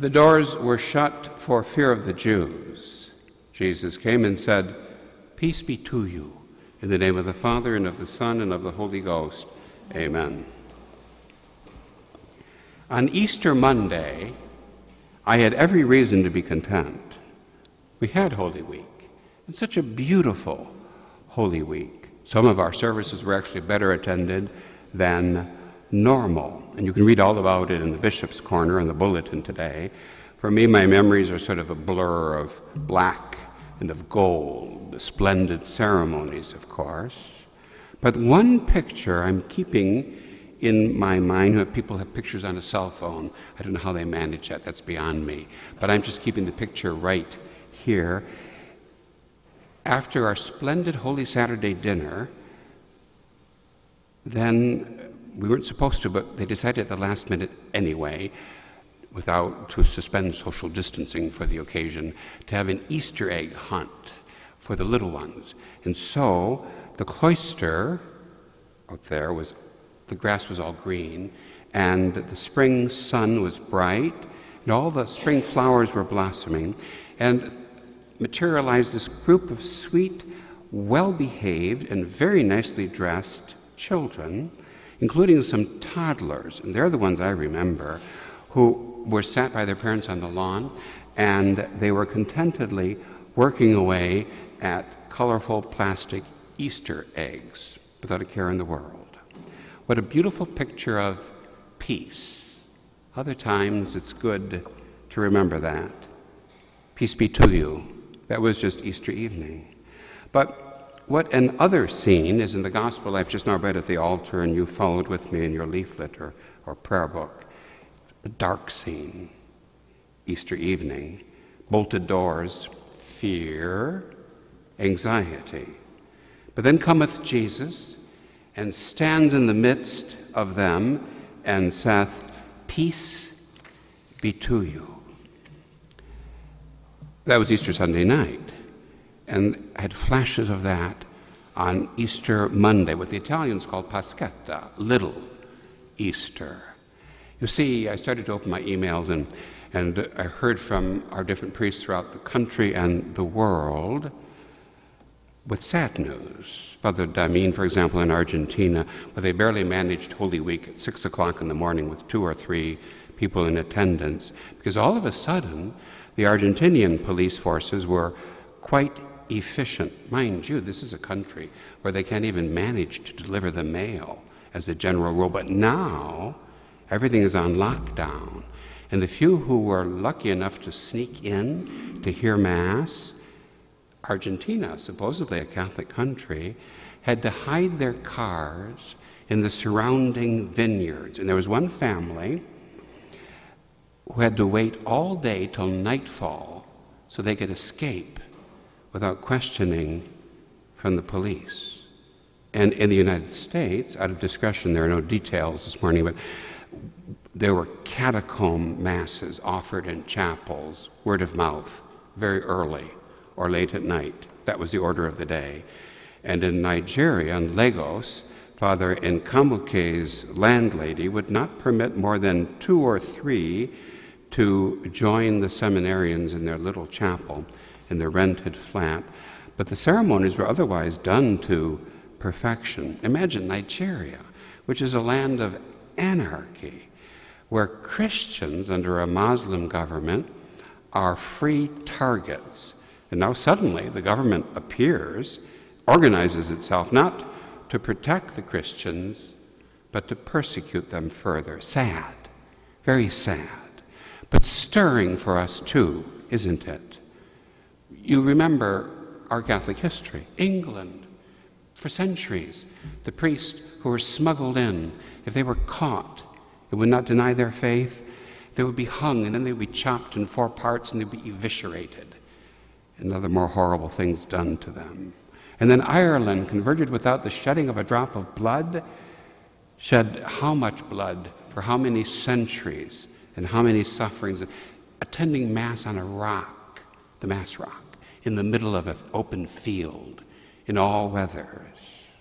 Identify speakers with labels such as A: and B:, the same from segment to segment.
A: The doors were shut for fear of the Jews. Jesus came and said, "Peace be to you. In the name of the Father, and of the Son, and of the Holy Ghost. Amen." On Easter Monday, I had every reason to be content. We had Holy Week, and such a beautiful Holy Week. Some of our services were actually better attended than normal, and you can read all about it in the Bishop's Corner in the bulletin today. For me, my memories are sort of a blur of black and of gold, the splendid ceremonies, of course. But one picture I'm keeping in my mind. People have pictures on a cell phone. I don't know how they manage that. That's beyond me. But I'm just keeping the picture right here. After our splendid Holy Saturday dinner, then we weren't supposed to, but they decided at the last minute anyway, to suspend social distancing for the occasion, to have an Easter egg hunt for the little ones. And so the cloister out there the grass was all green, and the spring sun was bright, and all the spring flowers were blossoming, and materialized this group of sweet, well-behaved, and very nicely dressed children, including some toddlers, and they're the ones I remember, who were sat by their parents on the lawn, and they were contentedly working away at colorful plastic Easter eggs without a care in the world. What a beautiful picture of peace. Other times it's good to remember that. Peace be to you. That was just Easter evening. But what an other scene is in the gospel I've just now read at the altar, and you followed with me in your leaflet or prayer book. A dark scene, Easter evening, bolted doors, fear, anxiety. But then cometh Jesus and stands in the midst of them and saith, "Peace be to you." That was Easter Sunday night, and I had flashes of that on Easter Monday, what the Italians call Paschetta, Little Easter. You see, I started to open my emails, and I heard from our different priests throughout the country and the world with sad news. Father Damin, for example, in Argentina, where they barely managed Holy Week at 6 o'clock in the morning with 2 or 3 people in attendance, because all of a sudden, the Argentinian police forces were quite efficient. Mind you, this is a country where they can't even manage to deliver the mail as a general rule, but now everything is on lockdown. And the few who were lucky enough to sneak in to hear Mass, Argentina, supposedly a Catholic country, had to hide their cars in the surrounding vineyards. And there was one family who had to wait all day till nightfall so they could escape without questioning from the police. And in the United States, out of discretion, there are no details this morning, but there were catacomb masses offered in chapels, word of mouth, very early or late at night. That was the order of the day. And in Nigeria, in Lagos, Father Nkamuke's landlady would not permit more than 2 or 3 to join the seminarians in their little chapel in their rented flat. But the ceremonies were otherwise done to perfection. Imagine Nigeria, which is a land of anarchy, where Christians under a Muslim government are free targets. And now suddenly the government appears, organizes itself not to protect the Christians, but to persecute them further. Sad, very sad, but stirring for us too, isn't it? You remember our Catholic history. England, for centuries, the priests who were smuggled in, if they were caught and would not deny their faith, they would be hung, and then they would be chopped in 4 parts, and they'd be eviscerated, and other more horrible things done to them. And then Ireland, converted without the shedding of a drop of blood, shed how much blood for how many centuries and how many sufferings, attending Mass on a rock, the Mass rock, in the middle of an open field, in all weathers.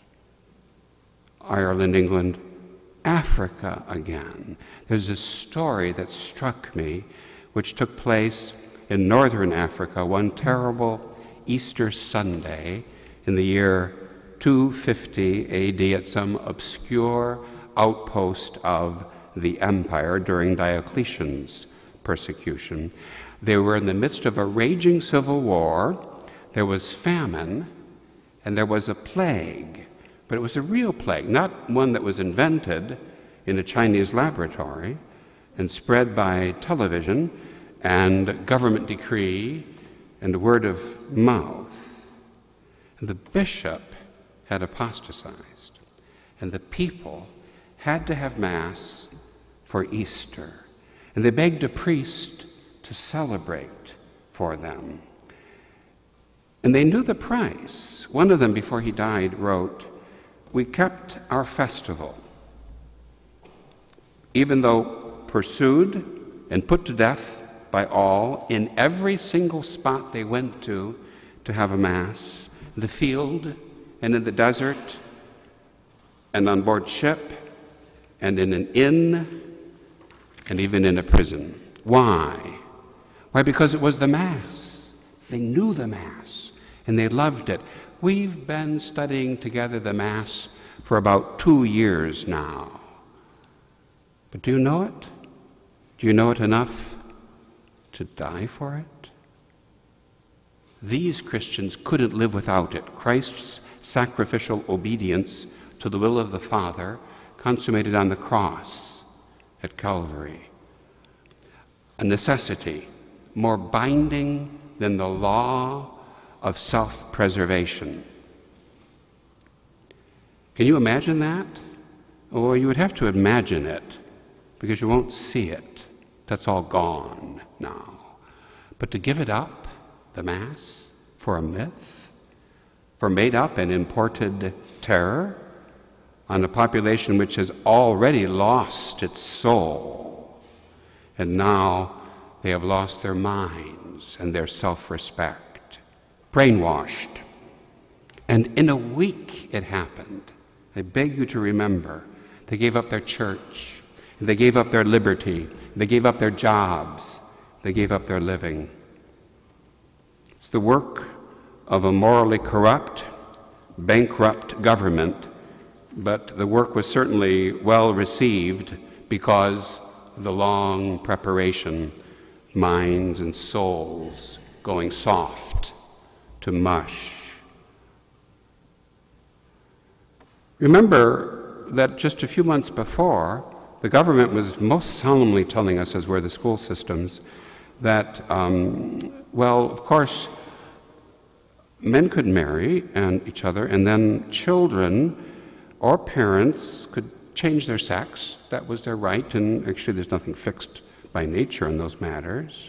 A: Ireland, England, Africa again. There's a story that struck me which took place in northern Africa one terrible Easter Sunday in the year 250 AD at some obscure outpost of the empire during Diocletian's persecution. They were in the midst of a raging civil war. There was famine, and there was a plague. But it was a real plague, not one that was invented in a Chinese laboratory and spread by television and government decree and word of mouth. And the bishop had apostatized, and the people had to have Mass for Easter. And they begged a priest to celebrate for them. And they knew the price. One of them, before he died, wrote, "We kept our festival, even though pursued and put to death by all, in every single spot they went to have a Mass, the field and in the desert and on board ship and in an inn and even in a prison." Why? Why? Because it was the Mass. They knew the Mass, and they loved it. We've been studying together the Mass for about 2 years now. But do you know it? Do you know it enough to die for it? These Christians couldn't live without it. Christ's sacrificial obedience to the will of the Father consummated on the cross at Calvary. A necessity more binding than the law of self-preservation. Can you imagine that? Or you would have to imagine it, because you won't see it. That's all gone now. But to give it up, the Mass, for a myth, for made-up and imported terror on a population which has already lost its soul, and now they have lost their minds and their self-respect, brainwashed. And in a week it happened. I beg you to remember, they gave up their church, they gave up their liberty, they gave up their jobs, they gave up their living. It's the work of a morally corrupt, bankrupt government, but the work was certainly well received because of the long preparation, minds and souls going soft to mush. Remember that just a few months before, the government was most solemnly telling us, as were the school systems, that, well, of course, men could marry each other, and then children or parents could change their sex. That was their right, and actually there's nothing fixed by nature in those matters.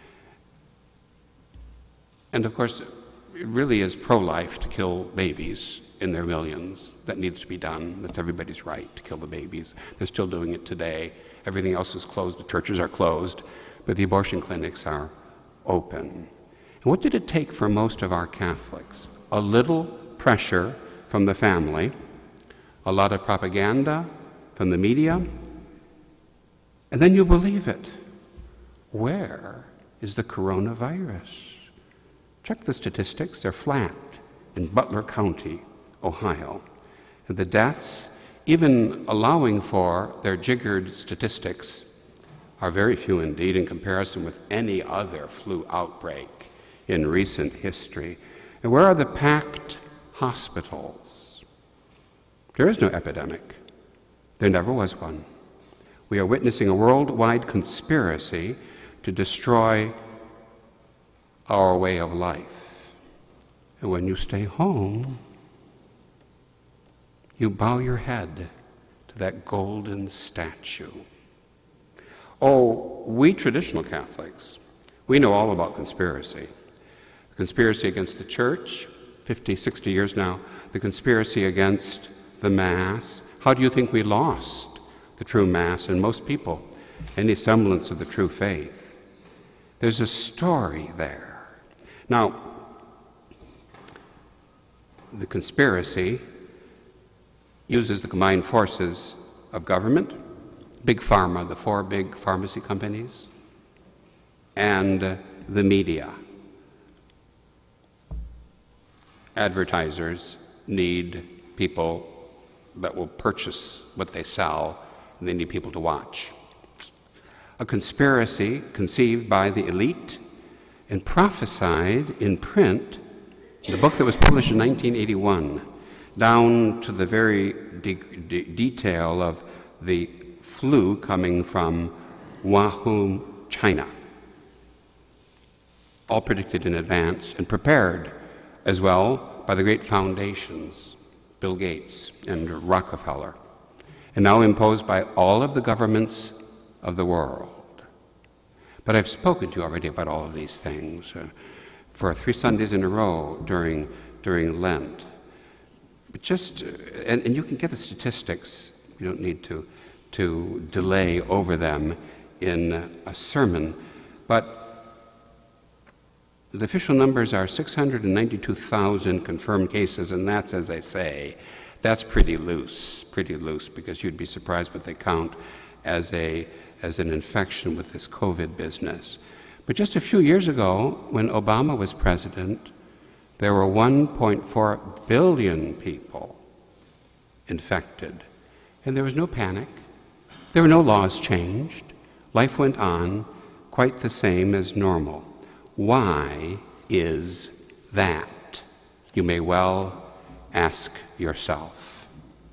A: And of course, it really is pro-life to kill babies in their millions. That needs to be done. That's everybody's right to kill the babies. They're still doing it today. Everything else is closed. The churches are closed, but the abortion clinics are open. And what did it take for most of our Catholics? A little pressure from the family, a lot of propaganda from the media, and then you believe it. Where is the coronavirus? Check the statistics. They're flat in Butler County, Ohio. And the deaths, even allowing for their jiggered statistics, are very few indeed in comparison with any other flu outbreak in recent history. And where are the packed hospitals? There is no epidemic. There never was one. We are witnessing a worldwide conspiracy to destroy our way of life. And when you stay home, you bow your head to that golden statue. Oh, we traditional Catholics, we know all about conspiracy. The conspiracy against the Church, 50, 60 years now, the conspiracy against the Mass. How do you think we lost the true Mass and most people any semblance of the true faith? There's a story there. Now, the conspiracy uses the combined forces of government, Big Pharma, the 4 big pharmacy companies, and the media. Advertisers need people that will purchase what they sell, and they need people to watch. A conspiracy conceived by the elite and prophesied in print, the book that was published in 1981, down to the very detail of the flu coming from Wuhan, China. All predicted in advance and prepared as well by the great foundations, Bill Gates and Rockefeller, and now imposed by all of the governments of the world. But I've spoken to you already about all of these things for 3 Sundays in a row during Lent. But just, and you can get the statistics, you don't need to delay over them in a sermon, but the official numbers are 692,000 confirmed cases, and that's, as I say, that's pretty loose, because you'd be surprised what they count as an infection with this COVID business. But just a few years ago, when Obama was president, there were 1.4 billion people infected, and there was no panic. There were no laws changed. Life went on quite the same as normal. Why is that? You may well ask yourself.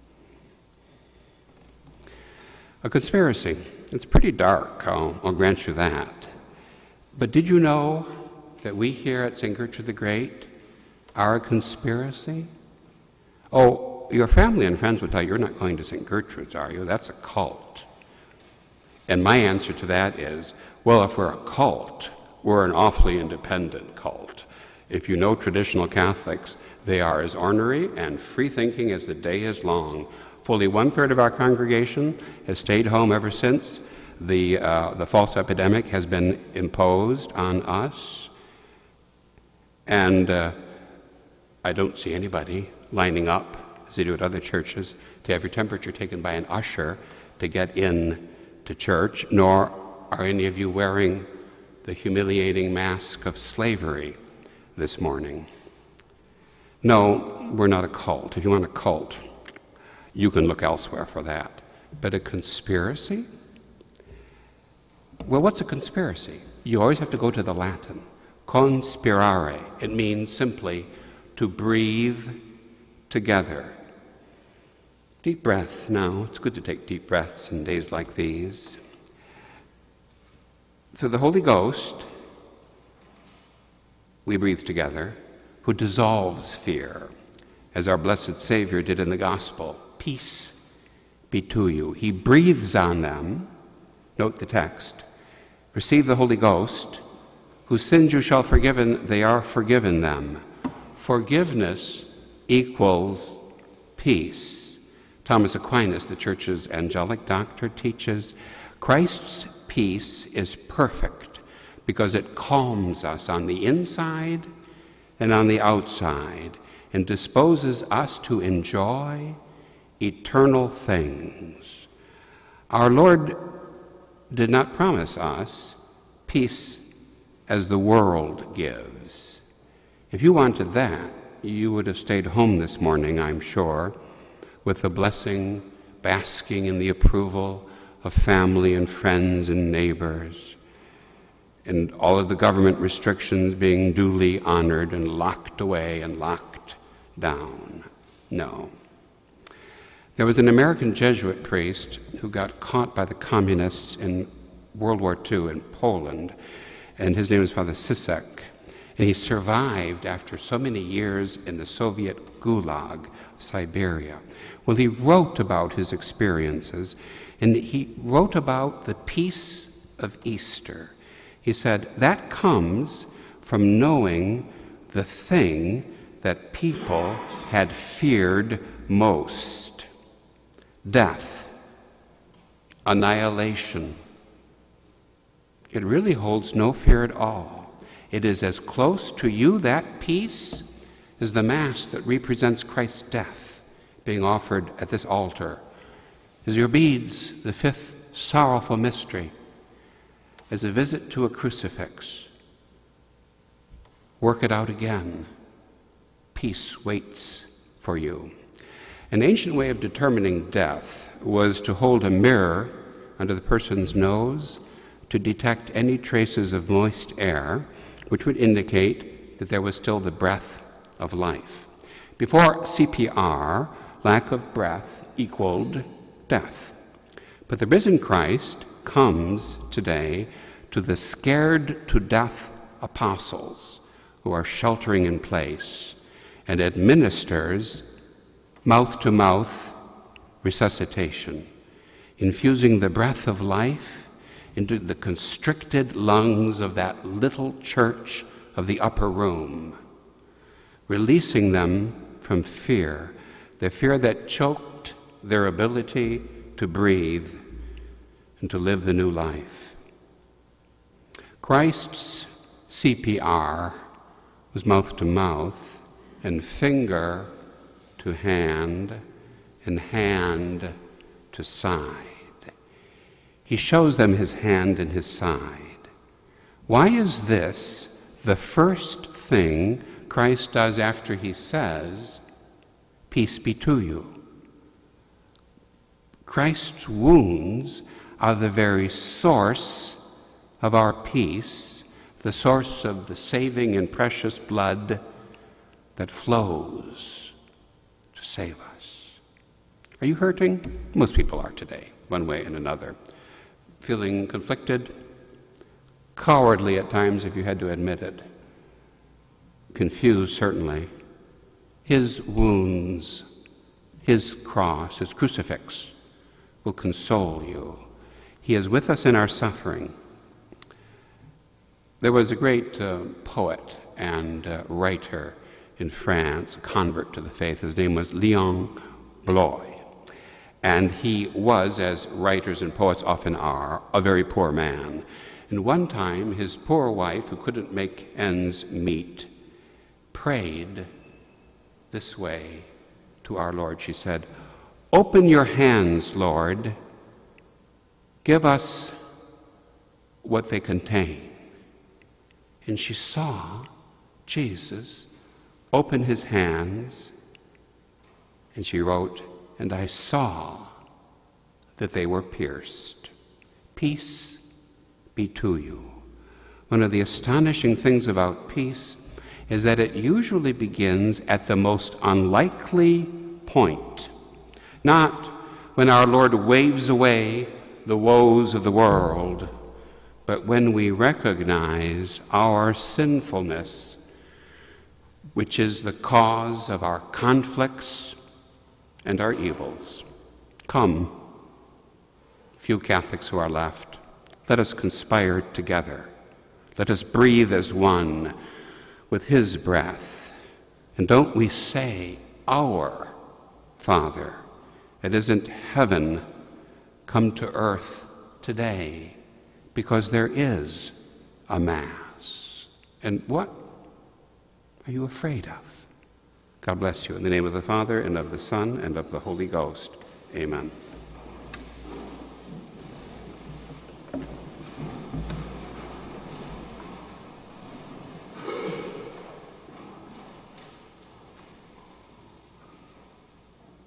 A: A conspiracy. It's pretty dark, I'll grant you that. But did you know that we here at St. Gertrude the Great are a conspiracy? Oh, your family and friends would tell you, you're not going to St. Gertrude's, are you? That's a cult. And my answer to that is, well, if we're a cult, we're an awfully independent cult. If you know traditional Catholics, they are as ornery and free-thinking as the day is long. Fully 1/3 of our congregation has stayed home ever since the false epidemic has been imposed on us. And I don't see anybody lining up, as they do at other churches, to have your temperature taken by an usher to get in to church, nor are any of you wearing the humiliating mask of slavery this morning. No, we're not a cult. If you want a cult, you can look elsewhere for that. But a conspiracy? Well, what's a conspiracy? You always have to go to the Latin. Conspirare. It means simply to breathe together. Deep breath now. It's good to take deep breaths in days like these. Through the Holy Ghost, we breathe together, who dissolves fear, as our blessed Savior did in the Gospel. Peace be to you. He breathes on them. Note the text. Receive the Holy Ghost. Whose sins you shall forgiven, they are forgiven them. Forgiveness equals peace. Thomas Aquinas, the Church's angelic doctor, teaches Christ's peace is perfect because it calms us on the inside and on the outside and disposes us to enjoy eternal things. Our Lord did not promise us peace as the world gives. If you wanted that, you would have stayed home this morning, I'm sure, with the blessing, basking in the approval of family and friends and neighbors, and all of the government restrictions being duly honored and locked away and locked down. No. There was an American Jesuit priest who got caught by the communists in World War II in Poland, and his name was Father Sisek, and he survived after so many years in the Soviet Gulag, Siberia. Well, he wrote about his experiences, and he wrote about the peace of Easter. He said, that comes from knowing the thing that people had feared most: death, annihilation. It really holds no fear at all. It is as close to you, that peace, as the Mass that represents Christ's death being offered at this altar, as your beads, the fifth sorrowful mystery. as a visit to a crucifix. Work it out again. Peace waits for you. An ancient way of determining death was to hold a mirror under the person's nose to detect any traces of moist air, which would indicate that there was still the breath of life. Before CPR, lack of breath equaled death. But the risen Christ comes today to the scared-to-death apostles who are sheltering in place and administers mouth-to-mouth resuscitation, infusing the breath of life into the constricted lungs of that little church of the upper room, releasing them from fear, the fear that choked their ability to breathe and to live the new life. Christ's CPR was mouth to mouth and finger to hand and hand to side. He shows them his hand and his side. Why is this the first thing Christ does after he says, "Peace be to you"? Christ's wounds are the very source of our peace, the source of the saving and precious blood that flows to save us. Are you hurting? Most people are today, one way and another. Feeling conflicted? Cowardly at times, if you had to admit it. Confused, certainly. His wounds, his cross, his crucifix will console you. He is with us in our suffering. There was a great poet and writer in France, a convert to the faith. His name was Léon Bloy. And he was, as writers and poets often are, a very poor man. And one time, his poor wife, who couldn't make ends meet, prayed this way to our Lord. She said, "Open your hands, Lord. Give us what they contain." And she saw Jesus open his hands, and she wrote, "And I saw that they were pierced. Peace be to you." One of the astonishing things about peace is that it usually begins at the most unlikely point, not when our Lord waves away the woes of the world, but when we recognize our sinfulness, which is the cause of our conflicts and our evils. Come, few Catholics who are left, let us conspire together. Let us breathe as one with his breath. And don't we say, "Our Father that is in heaven, come to earth today," because there is a Mass. And what are you afraid of? God bless you. In the name of the Father, and of the Son, and of the Holy Ghost. Amen.